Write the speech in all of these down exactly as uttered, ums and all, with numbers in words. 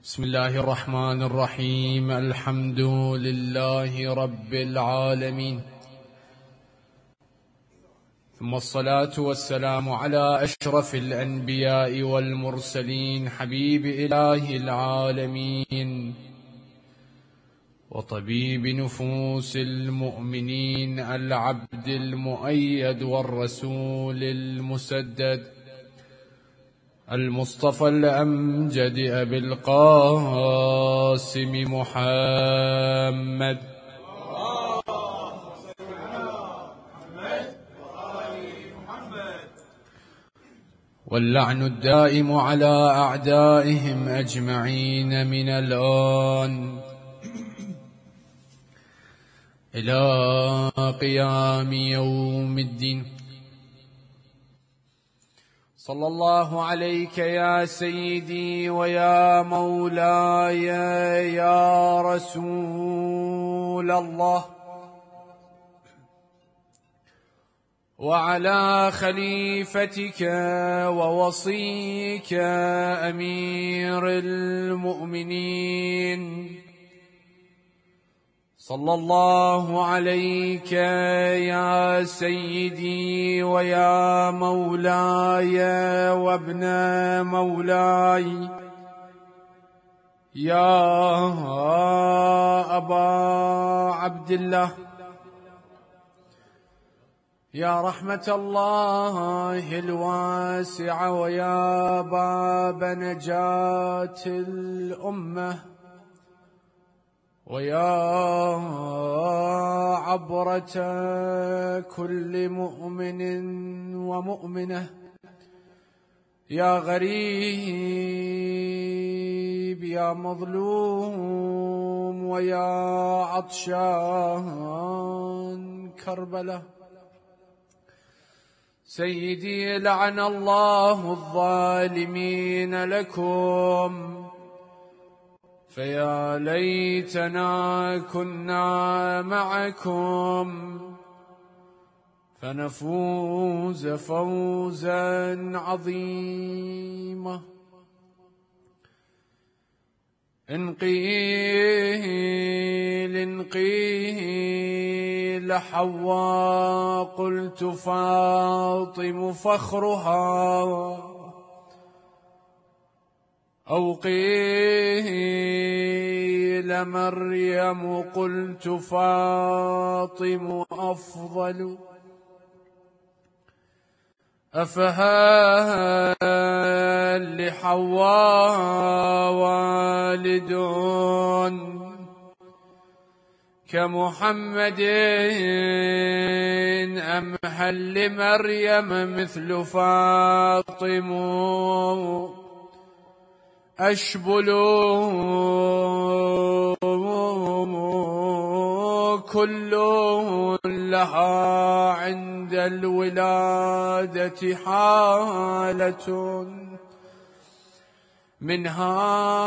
بسم الله الرحمن الرحيم. الحمد لله رب العالمين، ثم الصلاة والسلام على أشرف الأنبياء والمرسلين، حبيب إله العالمين وطبيب نفوس المؤمنين، العبد المؤيد والرسول المسدد، المصطفى الأمجد أبي القاسم محمد واللعن الدائم على أعدائهم أجمعين من الآن إلى قيام يوم الدين. صلى الله عليك يا سيدي ويا مولاي يا رسول الله، وعلى خليفتك ووصيك أمير المؤمنين، صلى الله عليك يا سيدي ويا مولاي وابن مولاي يا أبا عبد الله، يا رحمة الله الواسعة ويا باب نجاة الأمة، ويا عبرة كل مؤمن ومؤمنة، يا غريب يا مظلوم ويا عطشان كربلاء، سيدي لعن الله الظالمين لكم، فيا ليتنا كنا معكم فنفوز فوزا عظيما. انقيل انقيل حواء قلت فاطم فخرها، أو قيل مريم قلت فاطم أفضل، أفهل لحواء والد كمحمد، أم هل لمريم مثل فاطم، أشبل كل لها عند الولادة حالة، منها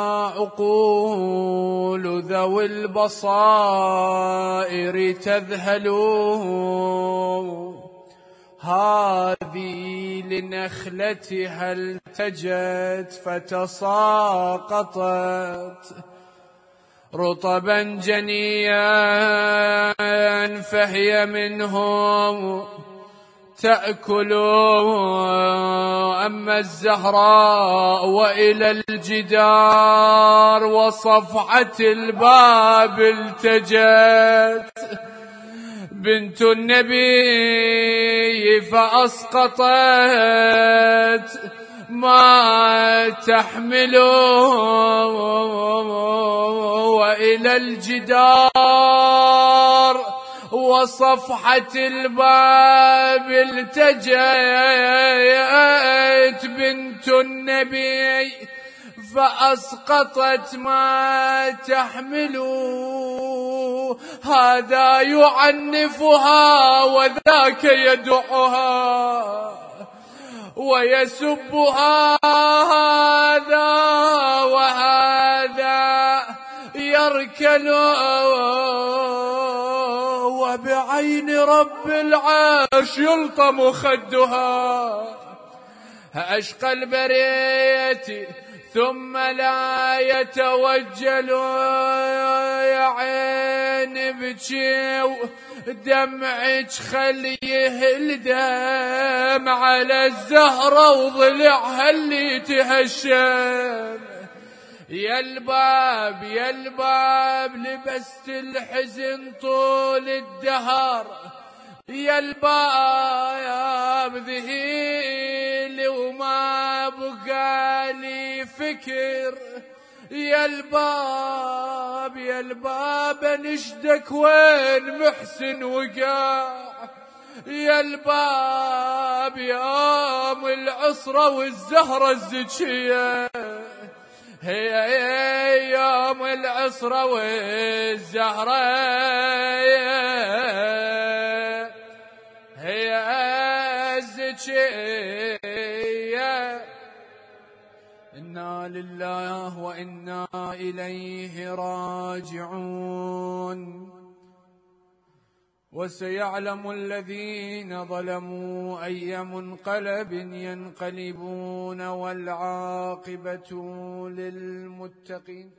عقول ذوي البصائر تذهل، هذه لنخلتها التجت فتساقطت رطبا جنيا، فهي منهم تأكل، أما الزهراء وإلى الجدار وصفحة الباب التجت بنت النبي فأسقطت ما تحمل، وإلى الجدار وصفحة الباب التجت بنت النبي فأسقطت ما تحمل، هذا يعنفها وذاك يدعها ويسبها، هذا وهذا يركل، وبعين رب العرش يلطم خدها، أشقى البرية ثم لا يتوجل يا عين بجي دمعك خليه الدم على الزهرة وضلعها اللي تهشم. يا الباب يا الباب لبست الحزن طول الدهر، يا الباب ذهيل وما بقالي فكر، يا الباب يا الباب نشدك وين محسن وقع، يا الباب يا ام العصرة والزهرة الزكية، هي يوم العصرة والزهرة هي الزكية. إنا لله وإنا إليه راجعون. وسيعلم الذين ظلموا أي منقلب ينقلبون والعاقبة للمتقين.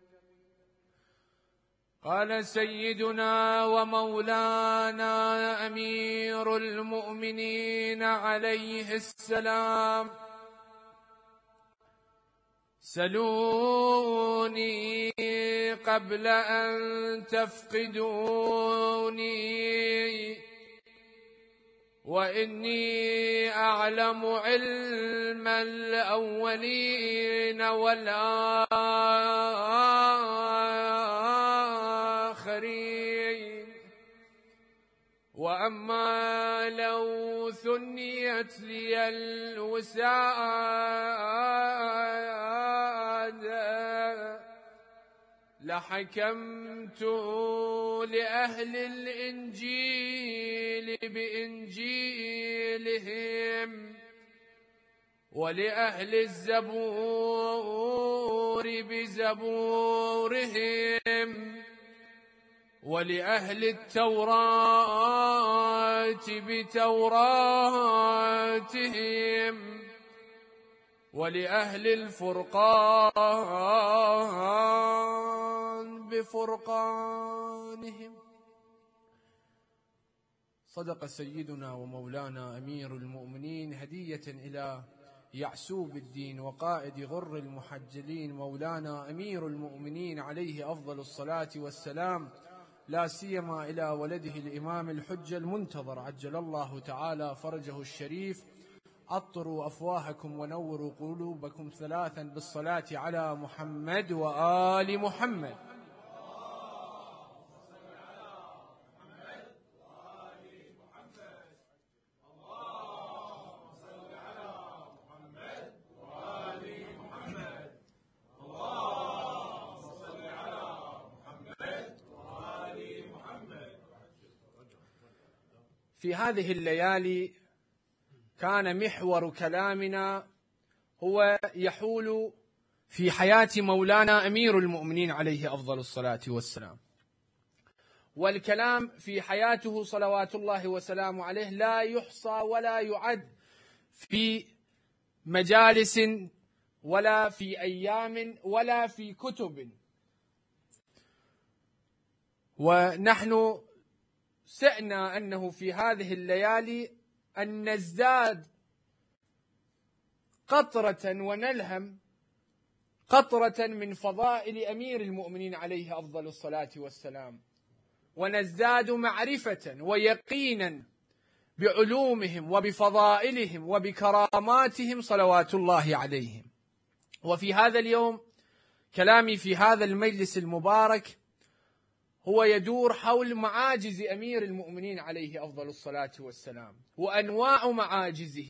قال سيدنا ومولانا أمير المؤمنين عليه السلام: سلوني قبل أن تفقدوني، وإني أعلم علم الأولين والآخرين. وأما لو ثنيت لي الوسادة لحكمت لأهل الإنجيل بإنجيلهم، ولأهل الزبور بزبورهم، ولأهل التوراة بتوراتهم، ولأهل الفرقان بفرقانهم. صدق سيدنا ومولانا أمير المؤمنين هدية إلى يعسوب الدين وقائد غر المحجلين مولانا أمير المؤمنين عليه أفضل الصلاة والسلام، لا سيما إلى ولده الإمام الحجة المنتظر عجل الله تعالى فرجه الشريف. أطروا أفواهكم ونوروا قلوبكم ثلاثا بالصلاة على محمد وآل محمد. في هذه الليالي كان محور كلامنا هو يحول في حياة مولانا أمير المؤمنين عليه أفضل الصلاة والسلام، والكلام في حياته صلوات الله وسلامه عليه لا يحصى ولا يعد في مجالس ولا في أيام ولا في كتب. ونحن سئنا أنه في هذه الليالي أن نزداد قطرة ونلهم قطرة من فضائل أمير المؤمنين عليه أفضل الصلاة والسلام، ونزداد معرفة ويقينا بعلومهم وبفضائلهم وبكراماتهم صلوات الله عليهم. وفي هذا اليوم كلامي في هذا المجلس المبارك هو يدور حول معاجز أمير المؤمنين عليه أفضل الصلاة والسلام وأنواع معاجزه.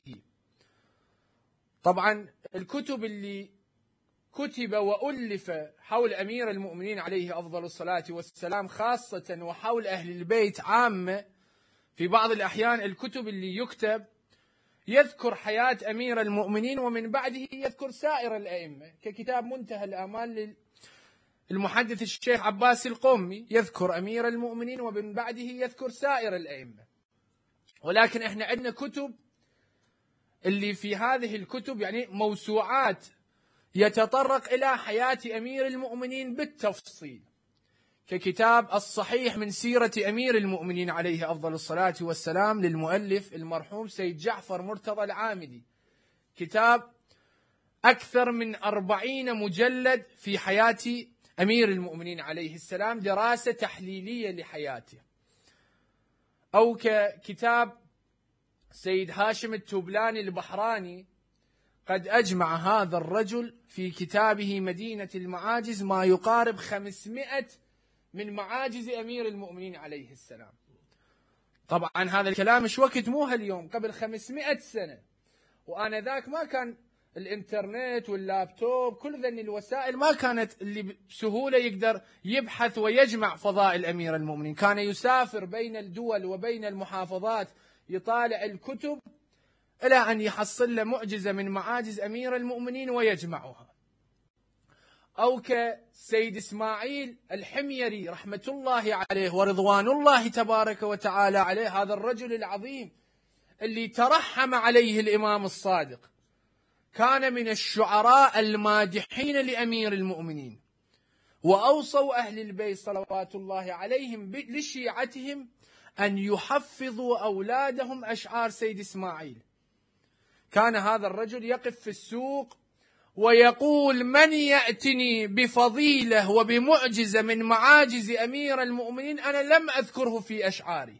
طبعا الكتب اللي كتب وألف حول أمير المؤمنين عليه أفضل الصلاة والسلام خاصة وحول أهل البيت عامة، في بعض الأحيان الكتب اللي يكتب يذكر حياة أمير المؤمنين ومن بعده يذكر سائر الأئمة، ككتاب منتهى الآمال للمحدث الشيخ عباس القومي، يذكر أمير المؤمنين ومن بعده يذكر سائر الأئمة. ولكن احنا عندنا كتب اللي في هذه الكتب يعني موسوعات يتطرق إلى حياة أمير المؤمنين بالتفصيل، ككتاب الصحيح من سيرة أمير المؤمنين عليه أفضل الصلاة والسلام للمؤلف المرحوم سيد جعفر مرتضى العامدي، كتاب أكثر من أربعين مجلد في حياة أمير المؤمنين عليه السلام، دراسة تحليلية لحياته. أو ككتاب سيد هاشم التوبلاني البحراني، قد أجمع هذا الرجل في كتابه مدينة المعاجز ما يقارب خمسمائة من معاجز أمير المؤمنين عليه السلام. طبعا هذا الكلام مش وقت موها اليوم، قبل خمسمائة سنة، وأنا ذاك ما كان الإنترنت واللابتوب، كل ذن الوسائل ما كانت اللي بسهولة يقدر يبحث ويجمع فضائل أمير المؤمنين. كان يسافر بين الدول وبين المحافظات يطالع الكتب إلى أن يحصل له معجزة من معاجز أمير المؤمنين ويجمعها. أو كسيد إسماعيل الحميري رحمة الله عليه ورضوان الله تبارك وتعالى عليه، هذا الرجل العظيم اللي ترحم عليه الإمام الصادق، كان من الشعراء المادحين لأمير المؤمنين، وأوصوا أهل البيت صلوات الله عليهم لشيعتهم أن يحفظوا أولادهم أشعار سيد إسماعيل. كان هذا الرجل يقف في السوق ويقول: من يأتني بفضيلة وبمعجزة من معاجز أمير المؤمنين أنا لم أذكره في أشعاري.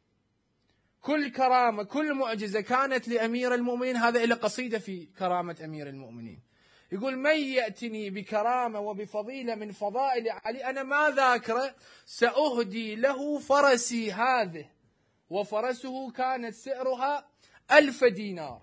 كل كرامة كل معجزة كانت لأمير المؤمنين، هذا إلى قصيدة في كرامة أمير المؤمنين، يقول: من يأتني بكرامة وبفضيلة من فضائل علي أنا ما ذاكره، سأهدي له فرسي هذه، وفرسه كانت سعرها ألف دينار.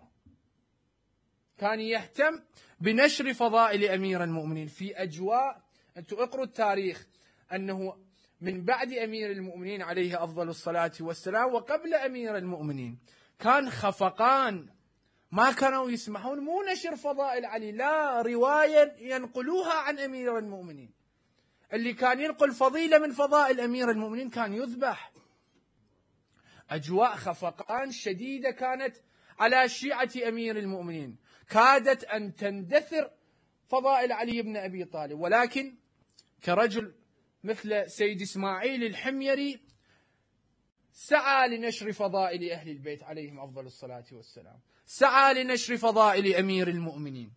كان يهتم بنشر فضائل أمير المؤمنين في أجواء، أنتم اقروا التاريخ، أنه من بعد أمير المؤمنين عليه أفضل الصلاة والسلام وقبل أمير المؤمنين كان خفقان ما كانوا يسمحون مو نشر فضائل علي، لا رواية ينقلوها عن أمير المؤمنين. اللي كان ينقل فضيلة من فضائل أمير المؤمنين كان يذبح. أجواء خفقان شديدة كانت على شيعة أمير المؤمنين، كادت أن تندثر فضائل علي بن أبي طالب، ولكن كرجل مثل سيد إسماعيل الحميري سعى لنشر فضائل أهل البيت عليهم أفضل الصلاة والسلام، سعى لنشر فضائل أمير المؤمنين.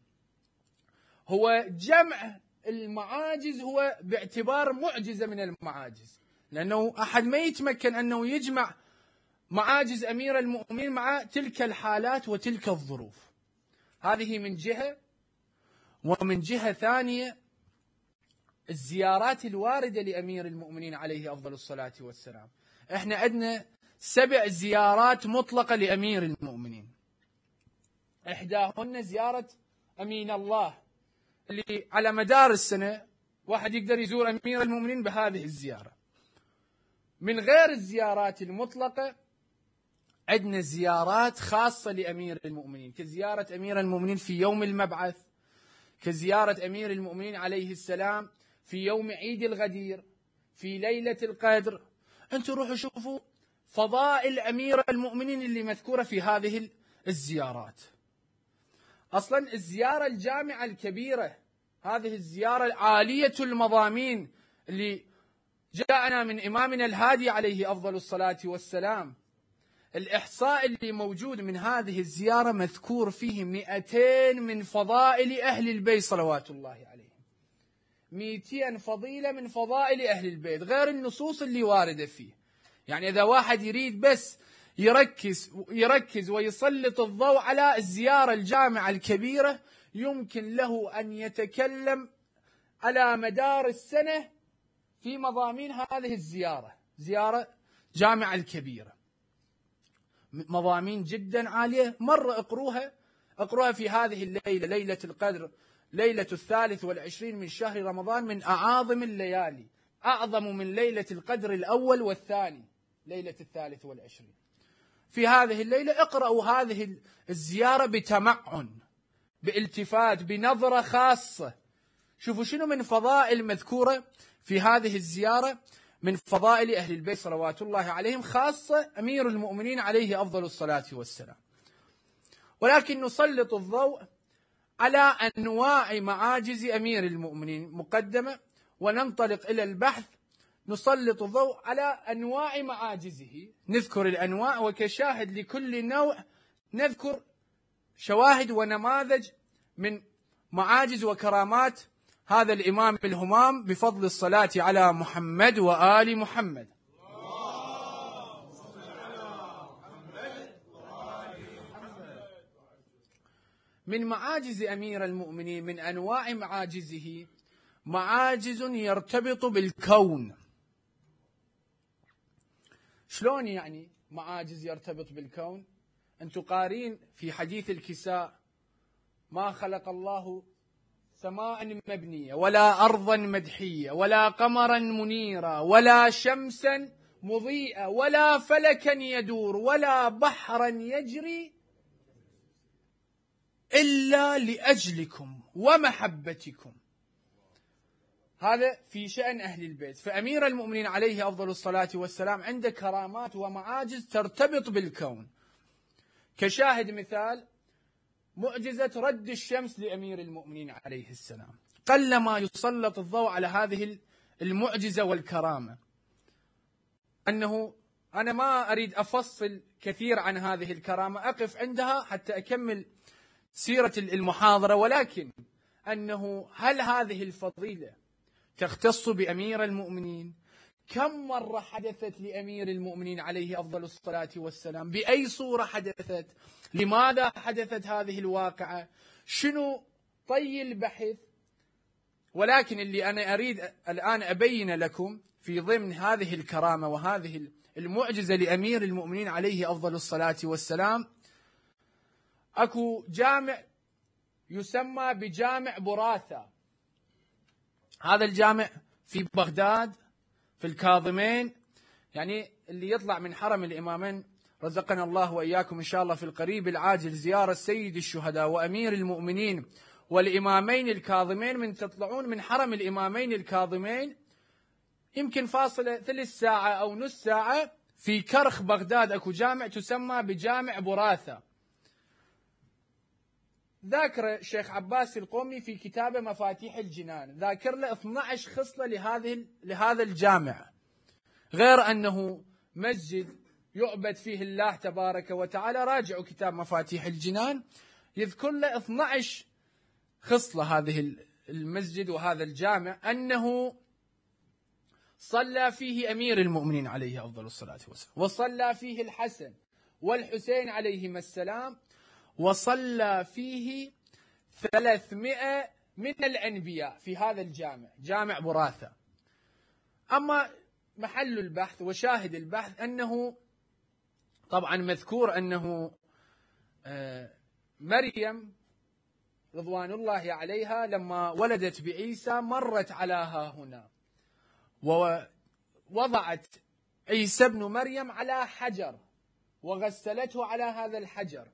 هو جمع المعاجز هو باعتبار معجزة من المعاجز، لأنه أحد ما يتمكن أنه يجمع معاجز أمير المؤمنين مع تلك الحالات وتلك الظروف. هذه من جهة. ومن جهة ثانية الزيارات الواردة لأمير المؤمنين عليه أفضل الصلاة والسلام. احنا عندنا سبع زيارات مطلقة لأمير المؤمنين، إحداهن زيارة أمين الله اللي على مدار السنة واحد يقدر يزور أمير المؤمنين بهذه الزيارة. من غير الزيارات المطلقة عندنا زيارات خاصة لأمير المؤمنين، كزيارة أمير المؤمنين في يوم المبعث، كزيارة أمير المؤمنين عليه السلام في يوم عيد الغدير، في ليلة القدر. أنتوا روحوا شوفوا فضائل أمير المؤمنين اللي مذكورة في هذه الزيارات. أصلا الزيارة الجامعة الكبيرة، هذه الزيارة العالية المضامين اللي جاءنا من إمامنا الهادي عليه أفضل الصلاة والسلام، الإحصاء اللي موجود من هذه الزيارة مذكور فيه مئتين من فضائل أهل البيت صلوات الله عليهم، مئتين فضيلة من فضائل أهل البيت غير النصوص اللي واردة فيه. يعني إذا واحد يريد بس يركز يركز ويسلط الضوء على الزيارة الجامعة الكبيرة، يمكن له أن يتكلم على مدار السنة في مضامين هذه الزيارة، زيارة جامعة الكبيرة، مضامين جدا عالية. مرة اقروها اقروها في هذه الليلة، ليلة القدر، ليلة الثالث والعشرين من شهر رمضان، من أعاظم الليالي، أعظم من ليلة القدر الأول والثاني، ليلة الثالث والعشرين. في هذه الليلة اقرأوا هذه الزيارة بتمعن، بالتفات، بنظرة خاصة. شوفوا شنو من فضائل مذكورة في هذه الزيارة من فضائل أهل البيت صلوات الله عليهم، خاصة أمير المؤمنين عليه أفضل الصلاة والسلام. ولكن نسلط الضوء على أنواع معاجز أمير المؤمنين مقدمة، وننطلق إلى البحث نسلط الضوء على أنواع معاجزه، نذكر الأنواع وكشاهد لكل نوع نذكر شواهد ونماذج من معاجز وكرامات هذا الإمام الهمام بفضل الصلاة على محمد وآل محمد. من معاجز أمير المؤمنين من أنواع معاجزه معاجز يرتبط بالكون. شلون يعني معاجز يرتبط بالكون؟ أنتم قارين في حديث الكساء: ما خلق الله سماء مبنية ولا أرضا مدحية ولا قمرا منيرا ولا شمسا مضيئة ولا فلكا يدور ولا بحرا يجري إلا لأجلكم ومحبتكم. هذا في شأن أهل البيت. فأمير المؤمنين عليه أفضل الصلاة والسلام عنده كرامات ومعاجز ترتبط بالكون. كشاهد مثال معجزة رد الشمس لأمير المؤمنين عليه السلام، قلما يسلط الضوء على هذه المعجزة والكرامة، أنه أنا ما أريد أفصل كثير عن هذه الكرامة، أقف عندها حتى أكمل سيرة المحاضرة، ولكن أنه هل هذه الفضيلة تختص بأمير المؤمنين؟ كم مرة حدثت لأمير المؤمنين عليه أفضل الصلاة والسلام؟ بأي صورة حدثت؟ لماذا حدثت هذه الواقعة؟ شنو طي البحث؟ ولكن اللي أنا أريد الآن أبين لكم في ضمن هذه الكرامة وهذه المعجزة لأمير المؤمنين عليه أفضل الصلاة والسلام، أكو جامع يسمى بجامع براثة. هذا الجامع في بغداد في الكاظمين، يعني اللي يطلع من حرم الإمامين رزقنا الله وإياكم إن شاء الله في القريب العاجل زيارة سيد الشهداء وأمير المؤمنين والإمامين الكاظمين، من تطلعون من حرم الإمامين الكاظمين يمكن فاصلة ثلث ساعة أو نص ساعة في كرخ بغداد أكو جامع تسمى بجامع براثة. ذاكر الشيخ عباس القومي في كتابه مفاتيح الجنان، ذاكر له اثنتي عشرة خصلة لهذه لهذا الجامع، غير أنه مسجد يعبد فيه الله تبارك وتعالى. راجعوا كتاب مفاتيح الجنان يذكر له اثنتي عشرة خصلة هذه المسجد وهذا الجامع، أنه صلى فيه أمير المؤمنين عليه أفضل الصلاة والسلام، وصلى فيه الحسن والحسين عليهما السلام، وصلى فيه ثلاثمائة من الأنبياء في هذا الجامع، جامع براثة. أما محل البحث وشاهد البحث أنه طبعا مذكور أنه مريم رضوان الله عليها لما ولدت بعيسى مرت على ها هنا ووضعت عيسى ابن مريم على حجر وغسلته على هذا الحجر.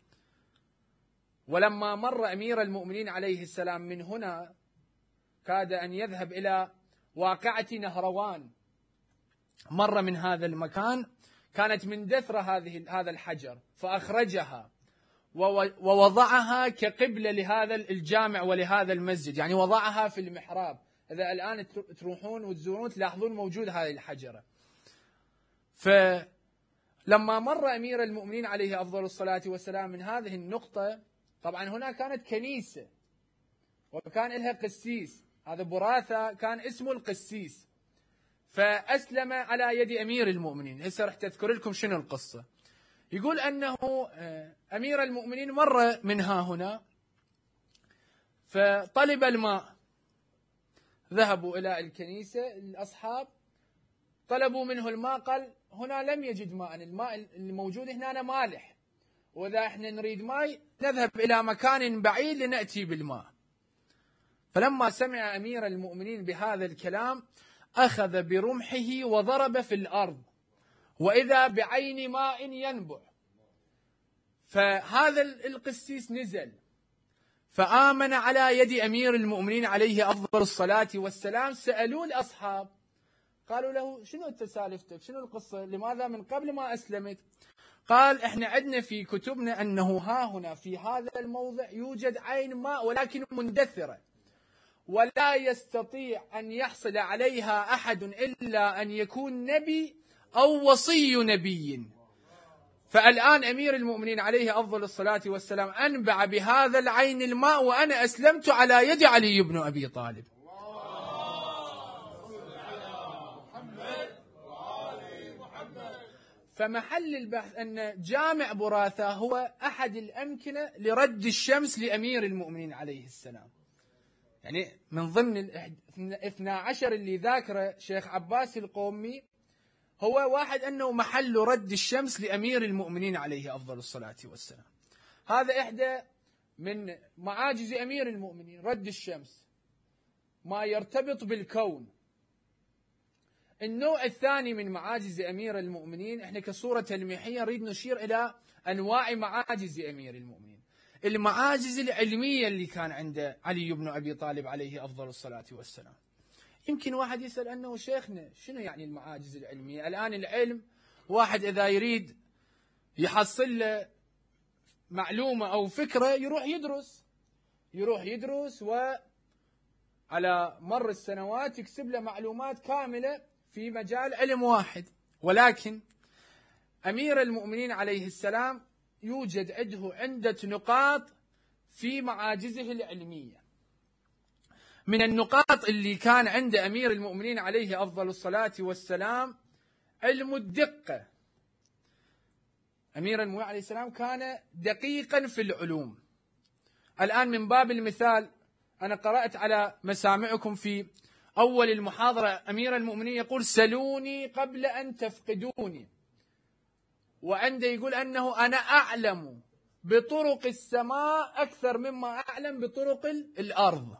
ولما مر أمير المؤمنين عليه السلام من هنا كاد أن يذهب إلى واقعة نهروان، مر من هذا المكان، كانت من دثرة هذه هذا الحجر فأخرجها ووضعها كقبلة لهذا الجامع ولهذا المسجد، يعني وضعها في المحراب. إذا الآن تروحون وتزورون تلاحظون موجود هذه الحجرة. فلما مر أمير المؤمنين عليه أفضل الصلاة والسلام من هذه النقطة، طبعا هنا كانت كنيسة وكان لها قسيس، هذا براثة كان اسمه القسيس، فأسلم على يد أمير المؤمنين. هسه رح تذكر لكم شنو القصة. يقول أنه أمير المؤمنين مر منها هنا فطلب الماء، ذهبوا إلى الكنيسة الأصحاب طلبوا منه الماء، قال هنا لم يجد ماء، الماء الموجود هنا مالح، وإذا احنا نريد ماء نذهب إلى مكان بعيد لنأتي بالماء. فلما سمع أمير المؤمنين بهذا الكلام أخذ برمحه وضرب في الأرض، وإذا بعين ماء ينبع. فهذا القسيس نزل فآمن على يد أمير المؤمنين عليه أفضل الصلاة والسلام. سألوا الأصحاب قالوا له شنو انت سالفتك، شنو القصة، لماذا من قبل ما أسلمت؟ قال احنا عندنا في كتبنا أنه ها هنا في هذا الموضع يوجد عين ماء ولكن مندثرة، ولا يستطيع أن يحصل عليها أحد إلا أن يكون نبي أو وصي نبي. فالآن أمير المؤمنين عليه أفضل الصلاة والسلام أنبع بهذا العين الماء، وأنا أسلمت على يد علي بن أبي طالب. فمحل البحث أن جامع براثة هو أحد الأمكنة لرد الشمس لأمير المؤمنين عليه السلام. يعني من ضمن الاثنى عشر اللي ذاكره شيخ عباس القومي هو واحد أنه محل رد الشمس لأمير المؤمنين عليه أفضل الصلاة والسلام. هذا إحدى من معاجز أمير المؤمنين، رد الشمس، ما يرتبط بالكون. النوع الثاني من معاجز أمير المؤمنين، احنا كصورة تلميحية نريد نشير إلى أنواع معاجز أمير المؤمنين. المعاجز العلمية اللي كان عند علي بن أبي طالب عليه أفضل الصلاة والسلام. يمكن واحد يسأل أنه شيخنا شنو يعني المعاجز العلمية؟ الآن العلم واحد إذا يريد يحصل له معلومة أو فكرة يروح يدرس يروح يدرس وعلى مر السنوات يكسب له معلومات كاملة في مجال علم واحد. ولكن أمير المؤمنين عليه السلام يوجد عنده عدة نقاط في معاجزه العلمية. من النقاط اللي كان عند أمير المؤمنين عليه أفضل الصلاة والسلام علم الدقة. أمير المؤمنين عليه السلام كان دقيقا في العلوم. الآن من باب المثال أنا قرأت على مسامعكم في أول المحاضرة أمير المؤمنين يقول سلوني قبل أن تفقدوني، وعنده يقول أنه أنا أعلم بطرق السماء أكثر مما أعلم بطرق الأرض.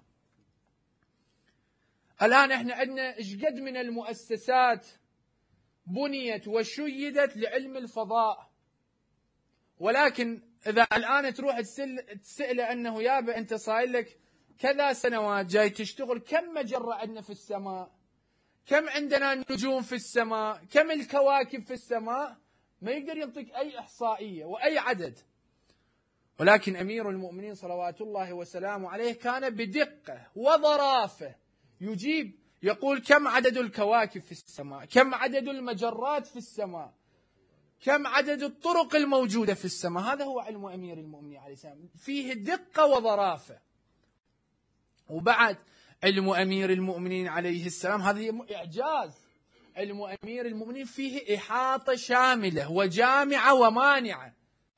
الآن احنا عندنا اشقد من المؤسسات بنيت وشيدت لعلم الفضاء، ولكن إذا الآن تروح تسأله أنه يابا أنت صاير لك كذا سنوات جاي تشتغل، كم مجرة عندنا في السماء، كم عندنا نجوم في السماء، كم الكواكب في السماء، ما يقدر ينطيك أي إحصائية وأي عدد. ولكن أمير المؤمنين صلوات الله وسلامه عليه كان بدقة وظرافة يجيب، يقول كم عدد الكواكب في السماء، كم عدد المجرات في السماء، كم عدد الطرق الموجودة في السماء. هذا هو علم أمير المؤمنين عليه السلام، فيه دقة وظرافة. وبعد علم أمير المؤمنين عليه السلام هذا إعجاز. علم أمير المؤمنين فيه إحاطة شاملة وجامعة ومانعة.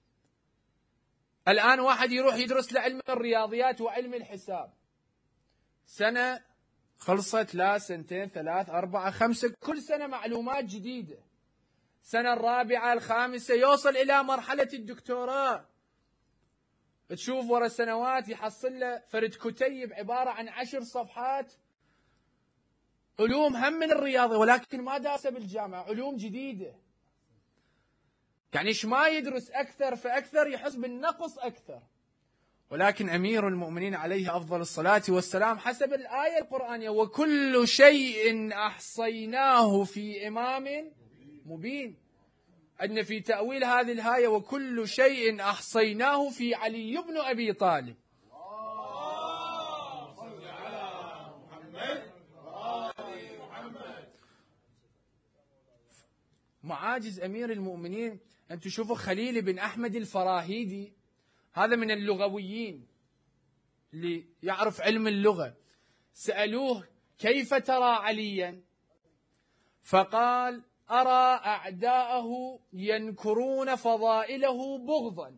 الآن واحد يروح يدرس لعلم الرياضيات وعلم الحساب، سنة خلصت، لا سنتين ثلاث أربعة خمسة، كل سنة معلومات جديدة، سنة الرابعة الخامسة يوصل إلى مرحلة الدكتوراه، تشوف ورا سنوات يحصل له فرد كتيب عبارة عن عشر صفحات علوم هم من الرياضة، ولكن ما دارسه بالجامعة، علوم جديدة. يعني ايش ما يدرس أكثر فأكثر يحس بالنقص أكثر. ولكن أمير المؤمنين عليه أفضل الصلاة والسلام حسب الآية القرآنية وكل شيء أحصيناه في إمام مبين. أن في تأويل هذه الآية وكل شيء أحصيناه في علي بن أبي طالب. معاجز أمير المؤمنين أن تشوفوا خليل بن أحمد الفراهيدي، هذا من اللغويين اللي يعرف علم اللغة. سألوه كيف ترى عليا؟ فقال أرى أعداءه ينكرون فضائله بغضا،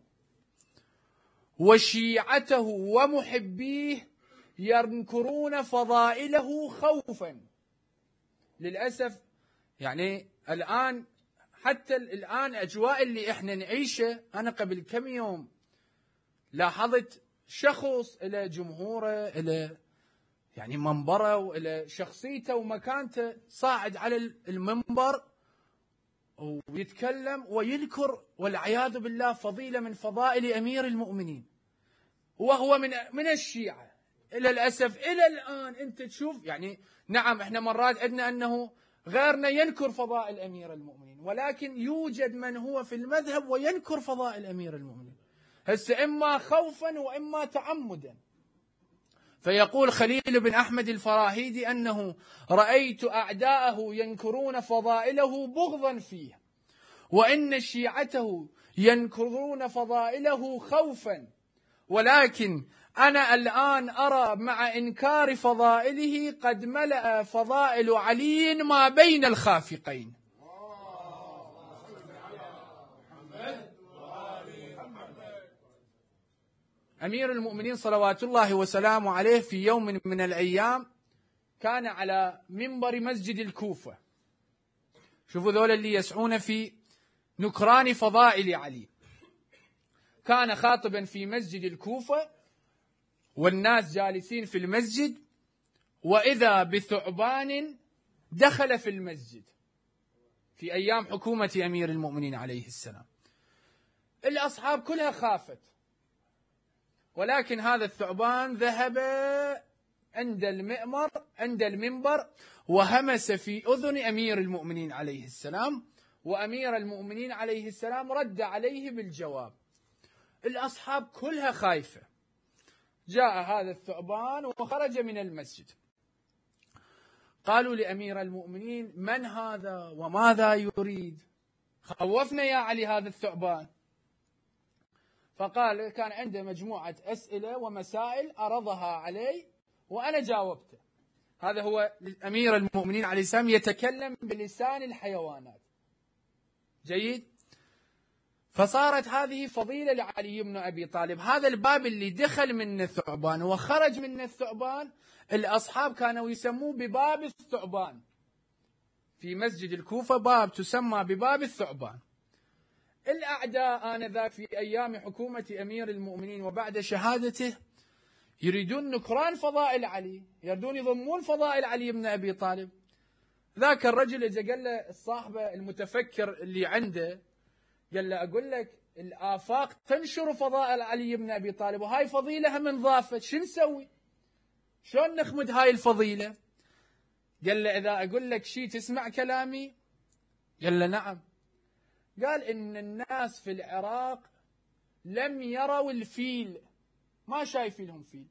وشيعته ومحبيه ينكرون فضائله خوفا. للأسف يعني الآن حتى الآن أجواء اللي إحنا نعيشه، أنا قبل كم يوم لاحظت شخص إلى جمهوره إلى يعني منبره وإلى شخصيته ومكانته صاعد على المنبر ويتكلم ويذكر والعياذ بالله فضيلة من فضائل أمير المؤمنين، وهو من من الشيعة. إلى الأسف إلى الآن أنت تشوف، يعني نعم إحنا مرات عندنا أنه غيرنا ينكر فضائل أمير المؤمنين، ولكن يوجد من هو في المذهب وينكر فضائل أمير المؤمنين، هسه إما خوفا وإما تعمدا. فيقول خليل بن أحمد الفراهيدي أنه رأيت أعداءه ينكرون فضائله بغضا فيه، وإن شيعته ينكرون فضائله خوفا، ولكن أنا الآن أرى مع إنكار فضائله قد ملأ فضائل علي ما بين الخافقين. أمير المؤمنين صلوات الله وسلامه عليه في يوم من الأيام كان على منبر مسجد الكوفة. شوفوا ذول اللي يسعون في نكران فضائل علي. كان خاطبا في مسجد الكوفة والناس جالسين في المسجد، وإذا بثعبان دخل في المسجد في أيام حكومة أمير المؤمنين عليه السلام. الأصحاب كلها خافت، ولكن هذا الثعبان ذهب عند المئمر عند المنبر وهمس في أذن أمير المؤمنين عليه السلام، وأمير المؤمنين عليه السلام رد عليه بالجواب. الأصحاب كلها خايفة. جاء هذا الثعبان وخرج من المسجد. قالوا لأمير المؤمنين: من هذا وماذا يريد؟ خوفنا يا علي هذا الثعبان. فقال كان عنده مجموعة أسئلة ومسائل أرضها علي وأنا جاوبته. هذا هو أمير المؤمنين عليه السلام يتكلم بلسان الحيوانات. جيد؟ فصارت هذه فضيلة لعلي بن أبي طالب. هذا الباب اللي دخل من الثعبان وخرج من الثعبان الأصحاب كانوا يسموه بباب الثعبان. في مسجد الكوفة باب تسمى بباب الثعبان. الأعداء آنذاك في أيام حكومة أمير المؤمنين وبعد شهادته يريدون نكران فضائل علي، يريدون يضمون فضائل علي بن أبي طالب. ذاك الرجل اجى قال له الصاحبة المتفكر اللي عنده، قال له: أقول لك الآفاق تنشر فضائل علي بن أبي طالب وهاي فضيلة من ضافت، شو نسوي؟ شلون نخمد هاي الفضيلة؟ قال له: إذا أقول لك شيء تسمع كلامي؟ قال له: نعم. قال: إن الناس في العراق لم يروا الفيل، ما شايفينهم فيل،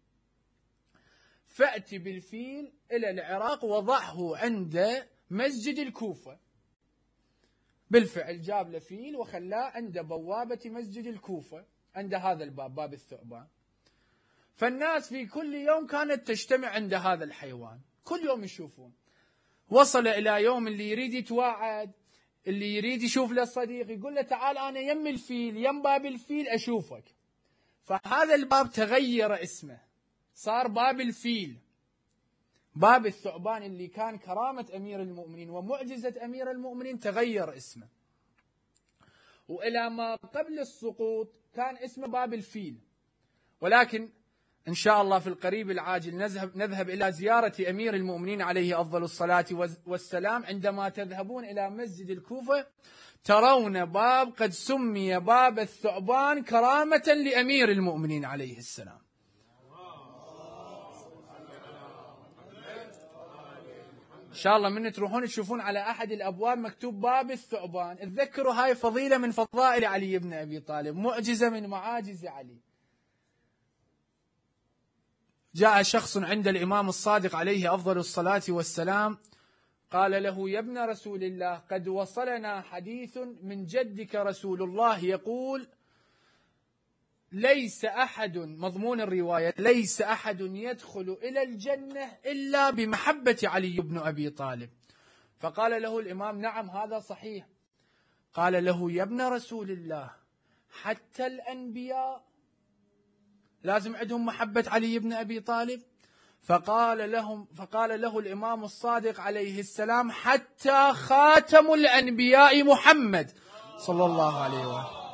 فأتي بالفيل إلى العراق وضعه عند مسجد الكوفة. بالفعل جاب له فيل وخلاه عند بوابة مسجد الكوفة، عند هذا الباب، باب الثعبان. فالناس في كل يوم كانت تجتمع عند هذا الحيوان، كل يوم يشوفون. وصل إلى يوم اللي يريد يتواعد، اللي يريد يشوف له صديق، يقول له: تعال أنا يم الفيل، يم باب الفيل أشوفك. فهذا الباب تغير اسمه، صار باب الفيل. باب الثعبان اللي كان كرامة أمير المؤمنين ومعجزة أمير المؤمنين تغير اسمه. وإلى ما قبل السقوط كان اسمه باب الفيل. ولكن إن شاء الله في القريب العاجل نذهب, نذهب إلى زيارة أمير المؤمنين عليه أفضل الصلاة والسلام. عندما تذهبون إلى مسجد الكوفة ترون باب قد سمي باب الثعبان كرامة لأمير المؤمنين عليه السلام. إن شاء الله من تروحون تشوفون على أحد الأبواب مكتوب باب الثعبان، تذكروا هاي فضيلة من فضائل علي بن أبي طالب، معجزة من معاجز علي. جاء شخص عند الإمام الصادق عليه أفضل الصلاة والسلام قال له: يا ابن رسول الله، قد وصلنا حديث من جدك رسول الله يقول: ليس أحد، مضمون الرواية: ليس أحد يدخل إلى الجنة إلا بمحبة علي بن أبي طالب. فقال له الإمام: نعم هذا صحيح. قال له: يا ابن رسول الله، حتى الأنبياء لازم عندهم محبة علي بن أبي طالب؟ فقال لهم فقال له الإمام الصادق عليه السلام: حتى خاتم الأنبياء محمد صلى الله عليه وسلم.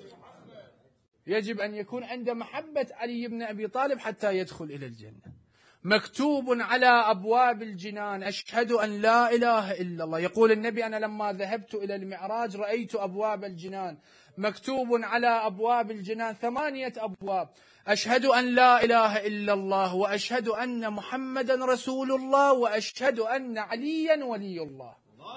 يجب أن يكون عنده محبة علي بن أبي طالب حتى يدخل إلى الجنة. مكتوب على أبواب الجنان أشهد أن لا إله إلا الله. يقول النبي أنا لما ذهبت إلى المعراج رأيت أبواب الجنان مكتوب على أبواب الجنان ثمانية أبواب أشهد أن لا إله إلا الله وأشهد أن محمدا رسول الله وأشهد أن عليا ولي الله.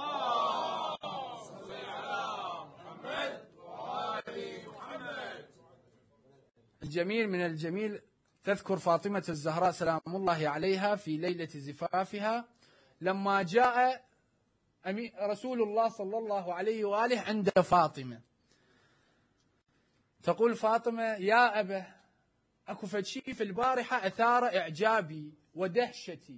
الجميل من الجميل تذكر فاطمة الزهراء سلام الله عليها في ليلة زفافها لما جاء رسول الله صلى الله عليه وآله عند فاطمة، تقول فاطمة يا أبا أكو فشي في البارحة أثار إعجابي ودهشتي.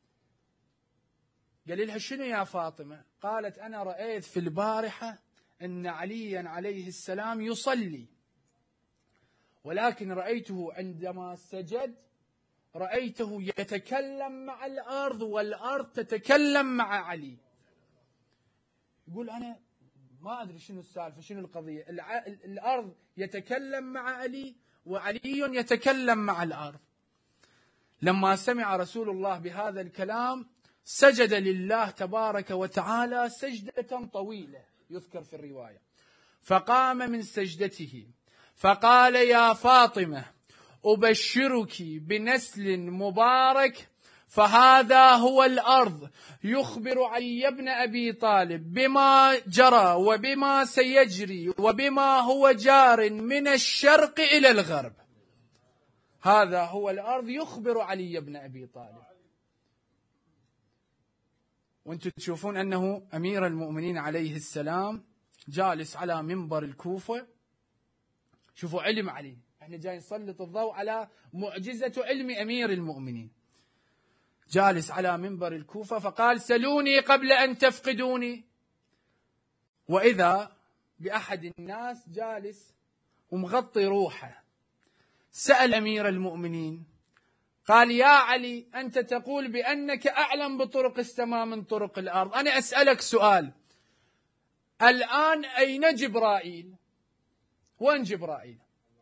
قال لها شنو يا فاطمة؟ قالت أنا رأيت في البارحة أن عليا عليه السلام يصلي، ولكن رأيته عندما سجد رأيته يتكلم مع الأرض والأرض تتكلم مع علي. يقول أنا ما أدري شنو السالفة شنو القضية، الأرض يتكلم مع علي وعلي يتكلم مع الأرض. لما سمع رسول الله بهذا الكلام سجد لله تبارك وتعالى سجدة طويلة يذكر في الرواية، فقام من سجدته فقال يا فاطمة أبشرك بنسل مبارك فهذا هو الأرض يخبر علي بن أبي طالب بما جرى وبما سيجري وبما هو جار من الشرق إلى الغرب. هذا هو الأرض يخبر علي بن أبي طالب. وانتم تشوفون أنه أمير المؤمنين عليه السلام جالس على منبر الكوفة. شوفوا علم علي، احنا جاي نسلط الضوء على معجزة علم أمير المؤمنين. جالس على منبر الكوفة فقال سلوني قبل أن تفقدوني، وإذا بأحد الناس جالس ومغطي روحه. سأل أمير المؤمنين قال يا علي أنت تقول بأنك أعلم بطرق السماء من طرق الأرض، أنا أسألك سؤال الآن أين جبرائيل؟ وين جبرائيل؟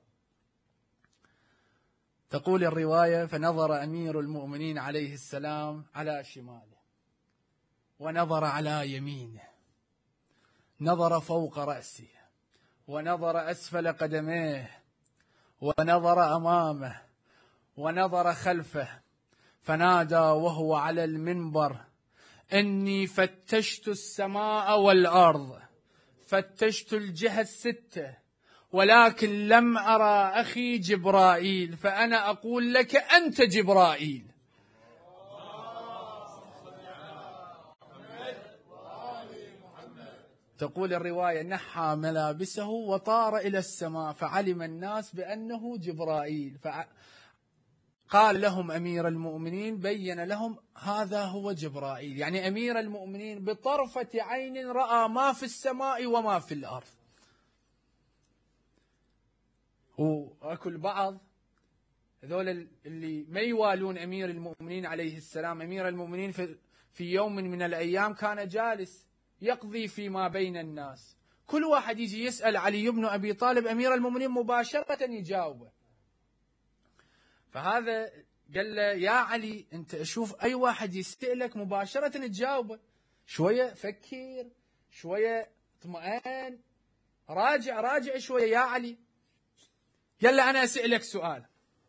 تقول الرواية فنظر أمير المؤمنين عليه السلام على شماله ونظر على يمينه، نظر فوق رأسه ونظر أسفل قدميه ونظر أمامه ونظر خلفه، فنادى وهو على المنبر إني فتشت السماء والأرض، فتشت الجهة الستة، ولكن لم أرى أخي جبرائيل، فأنا أقول لك أنت جبرائيل. تقول الرواية نحى ملابسه وطار إلى السماء فعلم الناس بأنه جبرائيل. فقال لهم أمير المؤمنين بين لهم هذا هو جبرائيل، يعني أمير المؤمنين بطرفة عين رأى ما في السماء وما في الأرض. وأكو البعض هذول اللي ما يوالون أمير المؤمنين عليه السلام. أمير المؤمنين في, في يوم من الأيام كان جالس يقضي فيما بين الناس، كل واحد يجي يسأل علي بن أبي طالب أمير المؤمنين مباشرة يجاوبه. فهذا قال له يا علي أنت أشوف أي واحد يسألك مباشرة تجاوبه، شوية فكر شوية اطمئن راجع راجع شوية يا علي. قال له أنا أسألك سؤال،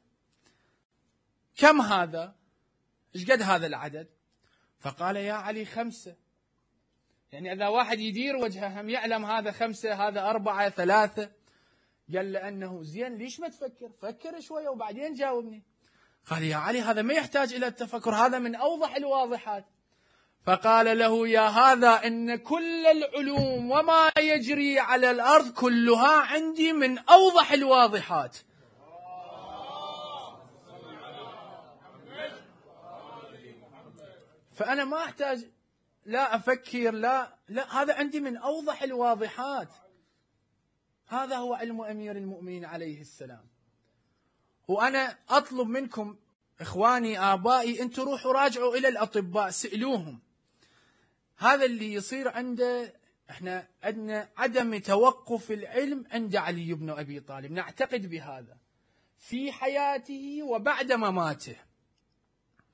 كم هذا؟ إيش قد هذا العدد؟ فقال يا علي خمسة. يعني إذا واحد يدير وجهه هم يعلم هذا خمسة هذا أربعة ثلاثة. قال له أنه زين ليش ما تفكر؟ فكر شوية وبعدين جاوبني. قال يا علي هذا ما يحتاج إلى التفكر، هذا من أوضح الواضحات. فقال له يا هذا إن كل العلوم وما يجري على الأرض كلها عندي من أوضح الواضحات. فأنا ما أحتاج لا أفكر لا لا هذا عندي من أوضح الواضحات. هذا هو علم أمير المؤمنين عليه السلام. وأنا أطلب منكم إخواني آبائي أنتم روحوا راجعوا إلى الأطباء سألوهم. هذا اللي يصير عنده احنا عندنا عدم توقف العلم عند علي بن أبي طالب، نعتقد بهذا في حياته وبعد مماته.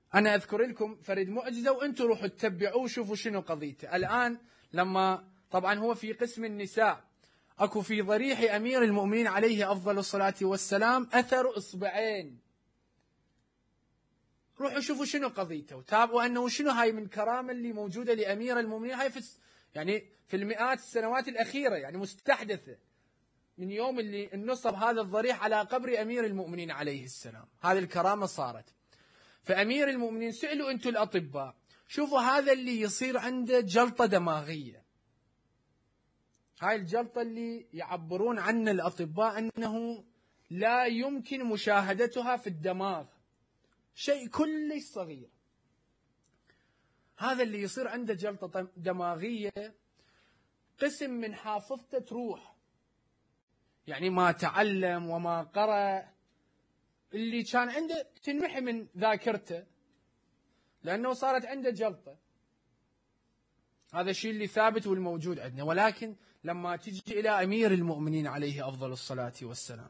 أنا أذكر لكم فرد معجزة وأنتم روحوا تتبعوه وشوفوا شنو قضيته. الآن لما طبعا هو في قسم النساء أكو في ضريح أمير المؤمنين عليه أفضل الصلاة والسلام أثر إصبعين. روحوا شوفوا شنو قضيته وتابعوا أنه شنو هاي من كرامة اللي موجودة لأمير المؤمنين. هاي في يعني في المئات السنوات الأخيرة، يعني مستحدثة من يوم اللي نصب هذا الضريح على قبر أمير المؤمنين عليه السلام. هذه الكرامة صارت. فأمير المؤمنين سئلوا أنتم الأطباء، شوفوا هذا اللي يصير عنده جلطة دماغية. هاي الجلطة اللي يعبرون عنها الأطباء أنه لا يمكن مشاهدتها في الدماغ، شيء كلش صغير. هذا اللي يصير عنده جلطة دماغية قسم من حافظته تروح، يعني ما تعلم وما قرأ اللي كان عنده تنمحي من ذاكرته لأنه صارت عنده جلطة. هذا الشيء اللي ثابت والموجود عندنا. ولكن لما تجي إلى أمير المؤمنين عليه أفضل الصلاة والسلام،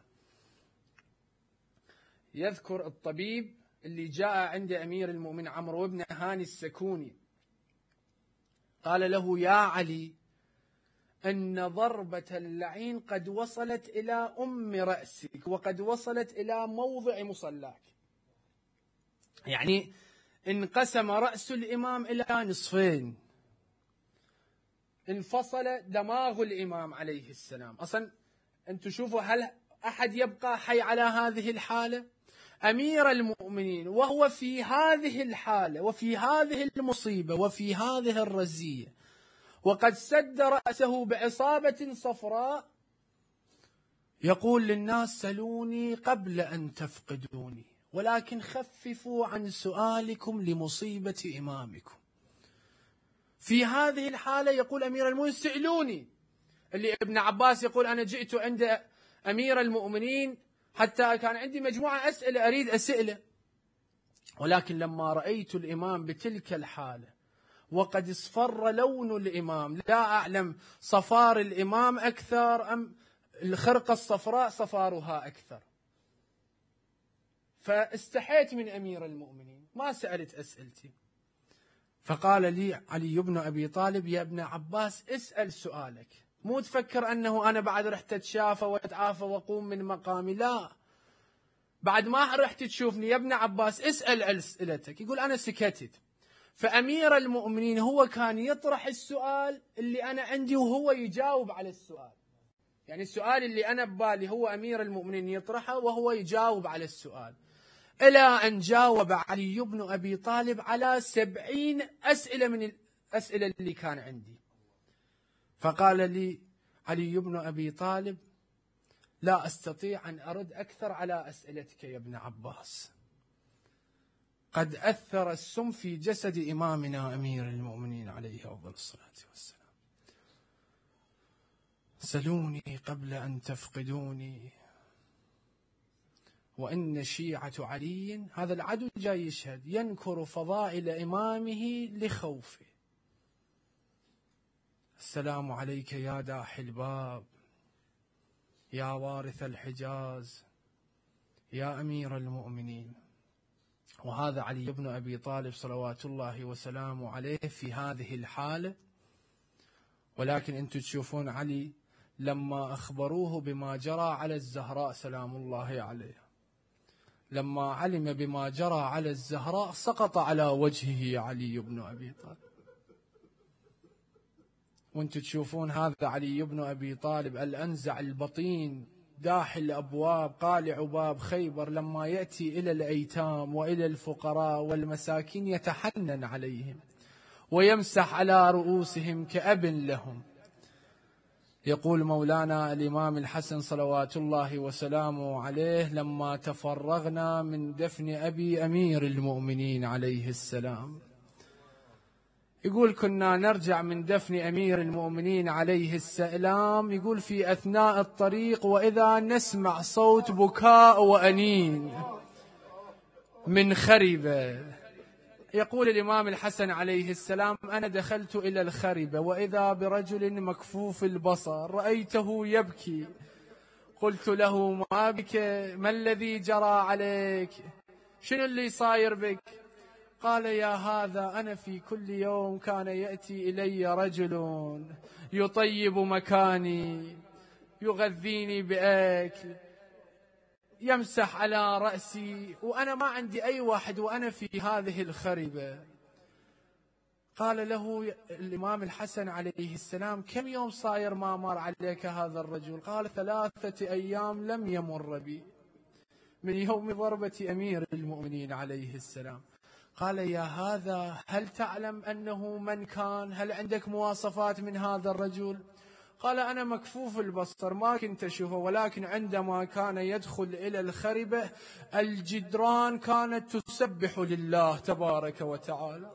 يذكر الطبيب اللي جاء عند أمير المؤمنين عمرو بن هاني السكوني، قال له: يا علي، أن ضربة اللعين قد وصلت إلى أم رأسك وقد وصلت إلى موضع مصلاك. يعني انقسم رأس الإمام إلى نصفين، انفصل دماغ الإمام عليه السلام. أصلا أنتم شوفوا، هل أحد يبقى حي على هذه الحالة؟ أمير المؤمنين وهو في هذه الحالة وفي هذه المصيبة وفي هذه الرزية، وقد سد رأسه بعصابة صفراء، يقول للناس: سلوني قبل أن تفقدوني، ولكن خففوا عن سؤالكم لمصيبة إمامكم. في هذه الحالة يقول أمير المؤمنين: سألوني. اللي ابن عباس يقول: أنا جئت عند أمير المؤمنين حتى كان عندي مجموعة أسئلة أريد أسئله، ولكن لما رأيت الإمام بتلك الحالة وقد اصفر لون الإمام، لا أعلم صفار الإمام أكثر أم الخرقة الصفراء صفارها أكثر، فاستحيت من أمير المؤمنين ما سألت أسئلتي. فقال لي علي بن أبي طالب: يا ابن عباس، اسأل سؤالك، مو تفكر أنه أنا بعد رحت أتشافى وأتعافى وأقوم من مقامي، لا، بعد ما رحت تشوفني يا ابن عباس اسأل أسئلتك. يقول: أنا سكتت. فأمير المؤمنين هو كان يطرح السؤال اللي أنا عندي وهو يجاوب على السؤال، يعني السؤال اللي أنا ببالي هو أمير المؤمنين يطرحه وهو يجاوب على السؤال، إلى أن جاوب علي بن أبي طالب على سبعين أسئلة من الأسئلة اللي كان عندي. فقال لي علي بن أبي طالب: لا أستطيع أن أرد أكثر على أسئلتك يا ابن عباس، قد أثر السم في جسد إمامنا أمير المؤمنين عليه أفضل الصلاة والسلام، سلوني قبل أن تفقدوني. وإن شيعة علي، هذا العدو جاي يشهد، ينكر فضائل إمامه لخوفه. السلام عليك يا داحي الباب، يا وارث الحجاز، يا أمير المؤمنين. وهذا علي بن أبي طالب صلوات الله وسلامه عليه في هذه الحالة. ولكن أنتم تشوفون علي لما أخبروه بما جرى على الزهراء سلام الله عليها، لما علم بما جرى على الزهراء سقط على وجهه علي بن أبي طالب. وانتم تشوفون هذا علي بن أبي طالب الأنزع البطين، داحي الأبواب، قالع باب خيبر، لما يأتي إلى الأيتام وإلى الفقراء والمساكين يتحنن عليهم ويمسح على رؤوسهم كأب لهم. يقول مولانا الإمام الحسن صلوات الله وسلامه عليه: لما تفرغنا من دفن أبي أمير المؤمنين عليه السلام، يقول كنا نرجع من دفن أمير المؤمنين عليه السلام، يقول في أثناء الطريق وإذا نسمع صوت بكاء وأنين من خربة. يقول الإمام الحسن عليه السلام: أنا دخلت إلى الخربة وإذا برجل مكفوف البصر رأيته يبكي، قلت له: ما بك؟ ما الذي جرى عليك؟ شنو اللي صاير بك؟ قال يا هذا أنا في كل يوم كان يأتي إلي رجل يطيب مكاني، يغذيني بأكل، يمسح على رأسي، وأنا ما عندي أي واحد وأنا في هذه الخربة. قال له الإمام الحسن عليه السلام كم يوم صاير ما مر عليك هذا الرجل؟ قال ثلاثة أيام لم يمر بي من يوم ضربة أمير المؤمنين عليه السلام. قال يا هذا هل تعلم أنه من كان؟ هل عندك مواصفات من هذا الرجل؟ قال أنا مكفوف البصر ما كنت أشوفه، ولكن عندما كان يدخل إلى الخربة الجدران كانت تسبح لله تبارك وتعالى.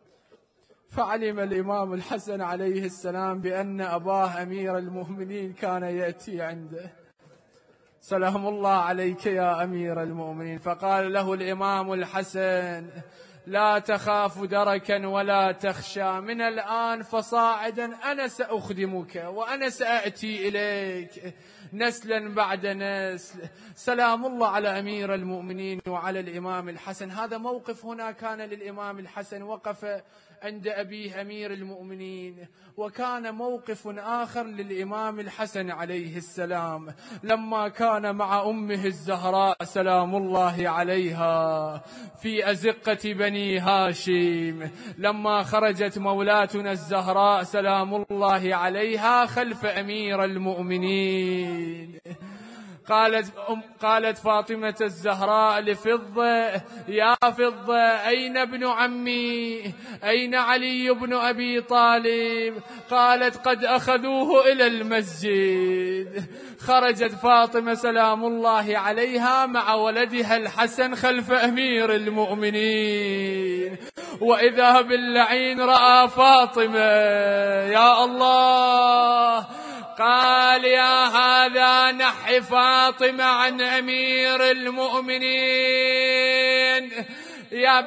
فعلم الإمام الحسن عليه السلام بأن أباه أمير المؤمنين كان يأتي عنده. سلام الله عليك يا أمير المؤمنين. فقال له الإمام الحسن لا تخاف دركا ولا تخشى، من الآن فصاعدا أنا سأخدمك وأنا سأأتي إليك نسلا بعد نسل. سلام الله على أمير المؤمنين وعلى الإمام الحسن. هذا موقف هنا كان للإمام الحسن، وقف عند أبيه أمير المؤمنين. وكان موقف آخر للإمام الحسن عليه السلام لما كان مع أمه الزهراء سلام الله عليها في أزقة بني هاشم، لما خرجت مولاتنا الزهراء سلام الله عليها خلف أمير المؤمنين. قالت قالت فاطمة الزهراء لفضة يا فضة أين ابن عمي؟ أين علي بن أبي طالب؟ قالت قد أخذوه إلى المسجد. خرجت فاطمة سلام الله عليها مع ولدها الحسن خلف أمير المؤمنين، وإذا باللعين رأى فاطمة يا الله قال يا هذا نحي فاطمة عن أمير المؤمنين يا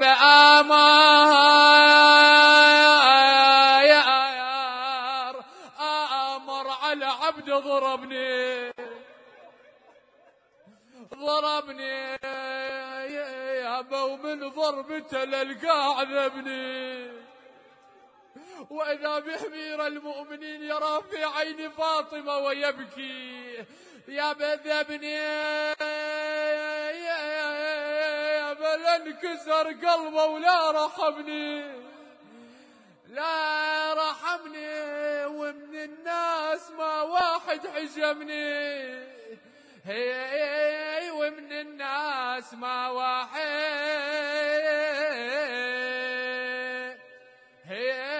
بآمار آمر على عبد ضربني ضربني يا أبو من ضربته للقاع عذبني. وإذا بأمير المؤمنين يرى في عين فاطمة ويبكي يا بذبني يا بل انكسر قلبه ولا رحمني لا رحمني، ومن الناس ما واحد حجمني هي ومن الناس ما واحد هي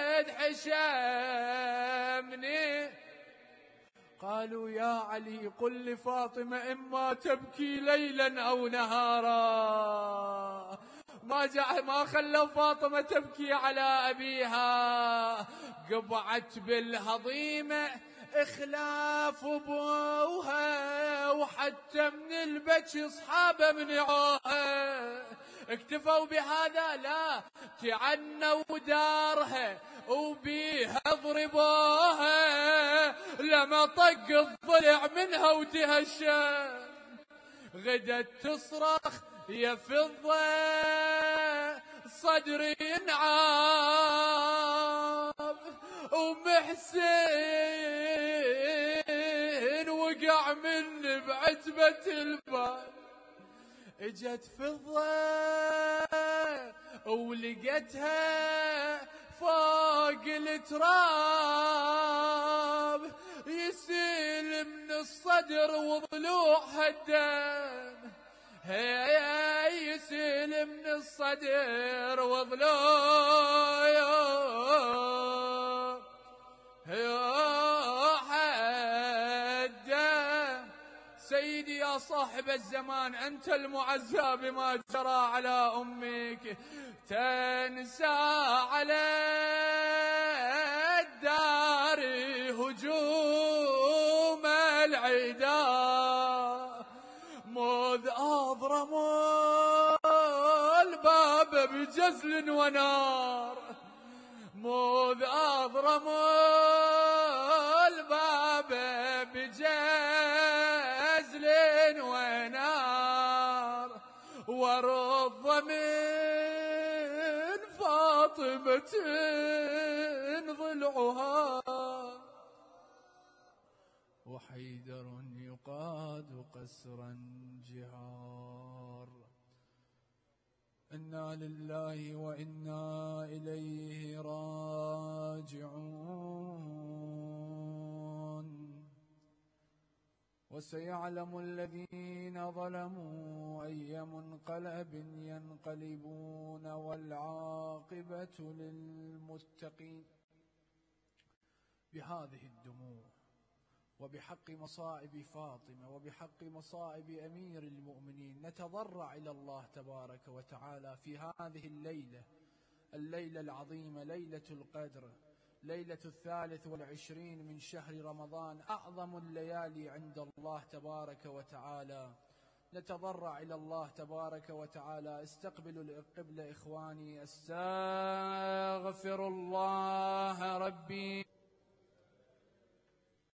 حشمني. قالوا يا علي قل لفاطمة إما تبكي ليلا أو نهارا. ما جاء ما خلوا فاطمة تبكي على أبيها، قبعت بالهضيمة إخلاف أبوها، وحتى من البكي أصحابه منعوها. اكتفوا بهذا لا تعنوا دارها وبيها ضربوها، لما طق الضلع منها وتهشى. غدت تصرخ يا فضة صدري ينعاب، ومحسن وقع من بعتبة الباب. اجت فضة ولقتها فوق التراب يسيل من الصدر وضلوعها الدم، هي يسيل من الصدر وضلوعها الدم. سيدي يا صاحب الزمان أنت المعزى بما جرى على أمك، تنسى على الدار هجوم العدا، مذ أضرموا الباب بجزل ونار، مذ أضرموا الباب بجزل ونار، ورض من دابة ضلعها وحيدر يقاد قسرا جهار. إنا لله وإنا إليه راجعون. وسيعلم الذين ظلموا أي منقلب ينقلبون والعاقبة للمتقين. بهذه الدموع وبحق مصائب فاطمة وبحق مصائب أمير المؤمنين نتضرع إلى الله تبارك وتعالى في هذه الليلة، الليلة العظيمة، ليلة القدر، ليلة الثالث والعشرين من شهر رمضان، أعظم الليالي عند الله تبارك وتعالى. نتضرع إلى الله تبارك وتعالى. استقبلوا القبلة إخواني. استغفر الله ربي